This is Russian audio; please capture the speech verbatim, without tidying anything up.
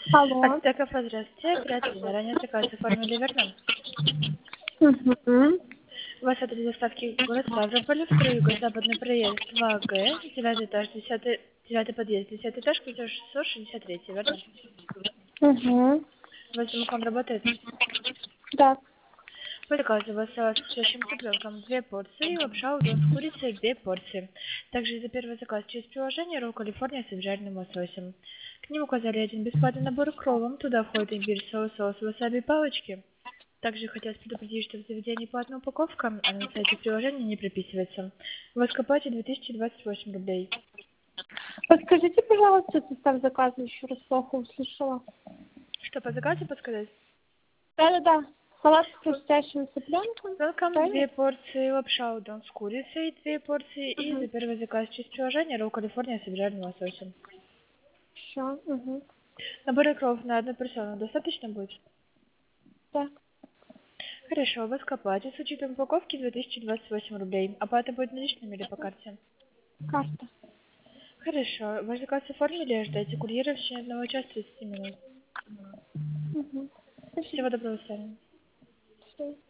Алло. Ацтеков, здравствуйте. Оператор, ранее заказ оформили, верно? Угу. У вас адрес доставки город Ставрополь, второй юго-западный проезд два Г, девятый этаж, десятый, девятый подъезд, десятый этаж, квартира шестьсот шестьдесят три, верно? Угу. Ваш домофон работает? Да. По заказу у вас салат с кишащим цыпленком две порции, лапша удон с курицей две порции. Также за первый заказ через приложение ролл Калифорния с обжаренным лососем. К ним указали один бесплатный набор к роллам, туда входит имбирь, соус, соус, васаби и палочки. Также хотелось предупредить, что в заведении платная упаковка, а на сайте приложения не прописывается. У вас к оплате две тысячи двадцать восемь рублей. Подскажите, пожалуйста, состав заказа, еще раз плохо услышала. Что по заказу подсказать? Да-да-да. Салат с хрустящим цыпленком. Welcome, Правильно? две порции лапша удон с курицей, две порции и за Угу. первый заказ через приложение ролл Калифорния с обжаренным лососем. Все. Угу. Набор икров на одну персону достаточно будет? Да. Хорошо, у вас к оплате с учетом упаковки две тысячи двадцать восемь рублей. Оплата будет наличными или по карте? Карта. Хорошо, ваш заказ оформили, ждайте курьера в течение одного часа тридцать минут. Угу. Всего Спасибо. доброго, с вами. Всё.